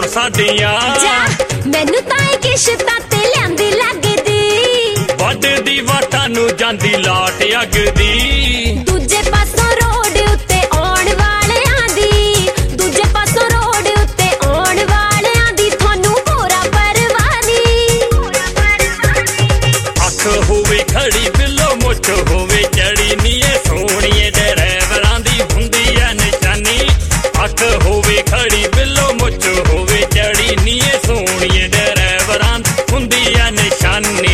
साडियां मैनू तां किश्तां ते लियांदी लगदी वड्डदी वाटां नूं जांदी लाट अगदी दूजे पासों रोड उत्ते आउण वालियां दी दूजे पासों रोड उत्ते आउण वालियां दी थानू होरा परवानी अख होवे खड़ी बिल्लो मुठ होवे चढ़ी नी सोहणीए ड्राइवरां दी हुंदी ऐ निशानी अख होवे खड़ी बिल्लो मुठ होवे चढ़ी नी सोहणीए ड्राइवरां हुंदी ऐ निशानी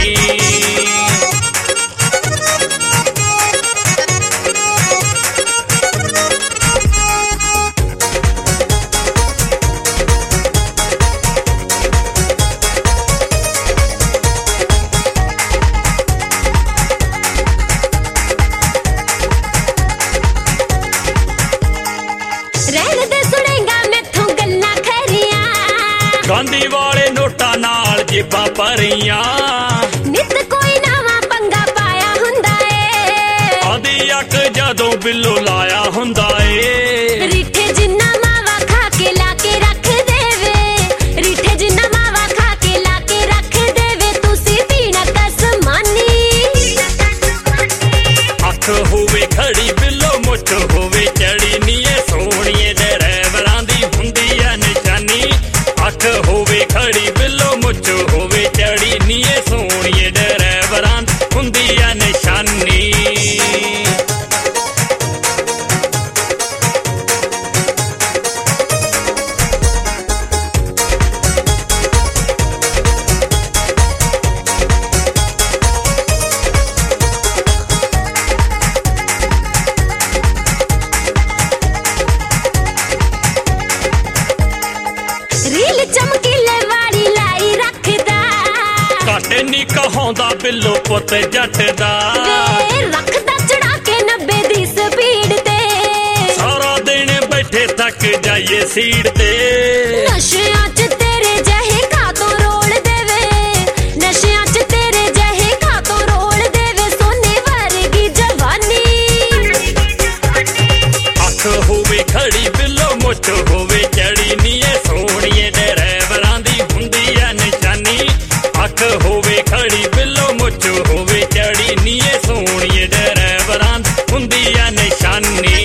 गांधी वाले नोटा नाल जेबां भरियां नित कोई नवां पंगा पाया हुंदा ए आदी अक जदों बिल्लो लाया हुंदा ए रिठे जिन्ना मावा खा के लाके रख देवे रिठे जिन्ना मावा खा के लाके रख देवे तुसी पीना कसमानी अख होवे खड़ी बिल्लो मुठ होवे चढ़ी नी सोहणीए ड्राइवरां दी हुंदी ऐ निशानी अख होवे खड़ी बिल्लो मुठ होवे चढ़ी नी सोहणीए ड्राइवरां हुंदी ऐ निशानी नी कहांदा बिल्लो पुत जट दा रखदा चढ़ा के 90 दी स्पीड ते सारा दिन बैठे थक जाइए सीट ते नशियां च तेरे जहे खातों रोल देवे नशियां च तेरे जहे खातों रोल देवे सोने वर्गी जवानी अख होवे खड़ी बिल्लो मुठ होवे चढ़ी नी सोहणीए ड्राइवरां दी हुंदी ऐ निशानी अख होवे खड़ी बिल्लो मुठ होवे चढ़ी नी सोहणीए ड्राइवरां हुंदी ऐ निशानी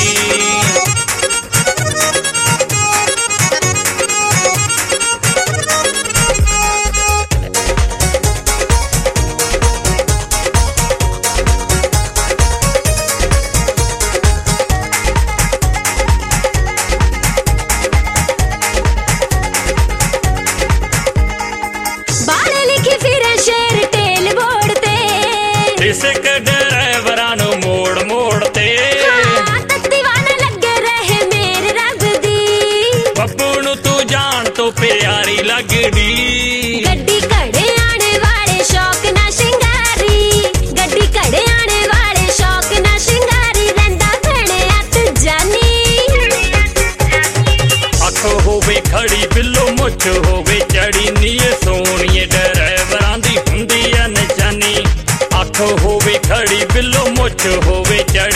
सिक ड्राइवरां नूं मोड़ मोड़ ते दीवाना लगे रहे मेरे रब दी बब्बू नूं तू जान तो प्यारी लगदी गड्डी घड़े आने वाले शौक ना शिंगारी गड्डी घड़े आने वाले शौक ना शिंगारी रंदा भणे अत जानी अख होवे खड़ी बिल्लो मुठ होवे चढ़ी नी सोहणीए ड्राइवरां दी हुंदी ऐ निशानी अख होवे खड़ी बिल्लो मुठ होवे चढ़ी